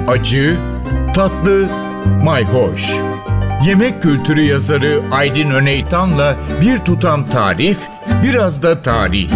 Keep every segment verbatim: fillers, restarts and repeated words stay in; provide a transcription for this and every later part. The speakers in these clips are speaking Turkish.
acı, tatlı, mayhoş. Yemek kültürü yazarı Aydin Öneytan'la bir tutam tarif, biraz da tarih.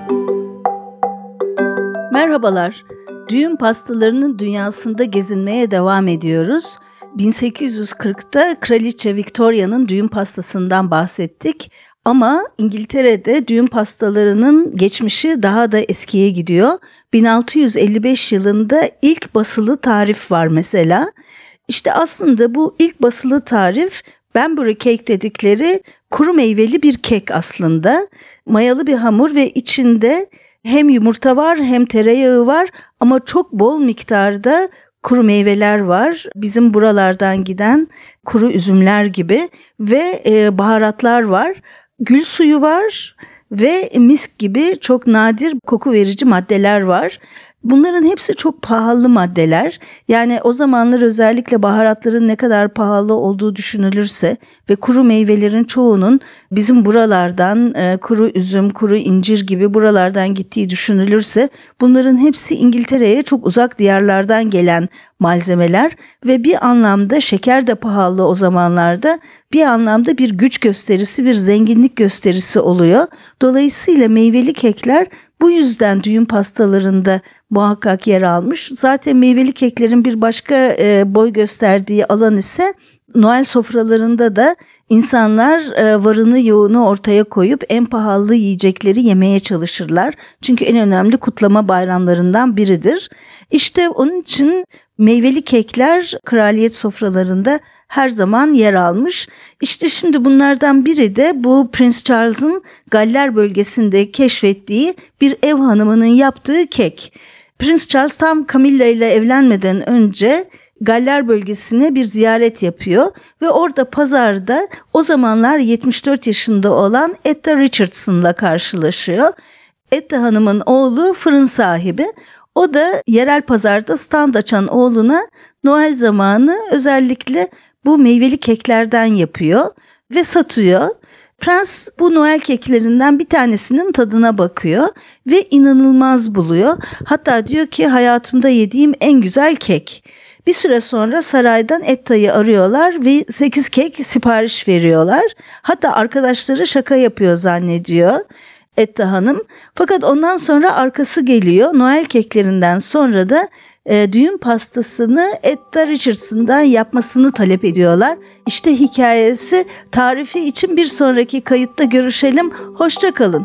Merhabalar, düğün pastalarının dünyasında gezinmeye devam ediyoruz. bin sekiz yüz kırkta Kraliçe Victoria'nın düğün pastasından bahsettik. Ama İngiltere'de düğün pastalarının geçmişi daha da eskiye gidiyor. bin altı yüz elli beş yılında ilk basılı tarif var mesela. İşte aslında bu ilk basılı tarif Banbury cake dedikleri kuru meyveli bir kek aslında. Mayalı bir hamur ve içinde hem yumurta var hem tereyağı var ama çok bol miktarda kuru meyveler var. Bizim buralardan giden kuru üzümler gibi ve e, baharatlar var. Gül suyu var ve misk gibi çok nadir koku verici maddeler var. Bunların hepsi çok pahalı maddeler. Yani o zamanlar özellikle baharatların ne kadar pahalı olduğu düşünülürse ve kuru meyvelerin çoğunun bizim buralardan e, kuru üzüm, kuru incir gibi buralardan gittiği düşünülürse bunların hepsi İngiltere'ye çok uzak diyarlardan gelen malzemeler ve bir anlamda şeker de pahalı o zamanlarda, bir anlamda bir güç gösterisi, bir zenginlik gösterisi oluyor. Dolayısıyla meyveli kekler bu yüzden düğün pastalarında muhakkak yer almış. Zaten meyveli keklerin bir başka e, boy gösterdiği alan ise Noel sofralarında da insanlar e, varını yoğunu ortaya koyup en pahalı yiyecekleri yemeye çalışırlar. Çünkü en önemli kutlama bayramlarından biridir. İşte onun için meyveli kekler kraliyet sofralarında her zaman yer almış. İşte şimdi bunlardan biri de bu Prince Charles'ın Galler bölgesinde keşfettiği bir ev hanımının yaptığı kek. Prince Charles tam Camilla ile evlenmeden önce Galler bölgesine bir ziyaret yapıyor ve orada pazarda o zamanlar yetmiş dört yaşında olan Etta Richardson'la karşılaşıyor. Etta Hanım'ın oğlu fırın sahibi. O da yerel pazarda stand açan oğluna Noel zamanı özellikle bu meyveli keklerden yapıyor ve satıyor. Prens bu Noel keklerinden bir tanesinin tadına bakıyor ve inanılmaz buluyor. Hatta diyor ki hayatımda yediğim en güzel kek. Bir süre sonra saraydan Etta'yı arıyorlar ve sekiz kek sipariş veriyorlar. Hatta arkadaşları şaka yapıyor zannediyor Etta Hanım. Fakat ondan sonra arkası geliyor. Noel keklerinden sonra da e, düğün pastasını Etta Richardson'dan yapmasını talep ediyorlar. İşte hikayesi. Tarifi için bir sonraki kayıtta görüşelim. Hoşça kalın.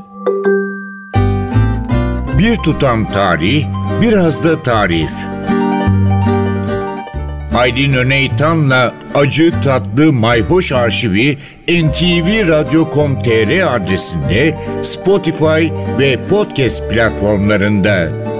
Bir tutam tarih, biraz da tarif. Aydin Öneytan'la acı tatlı mayhoş arşivi en ti vi radyo nokta com nokta te er adresinde, Spotify ve podcast platformlarında.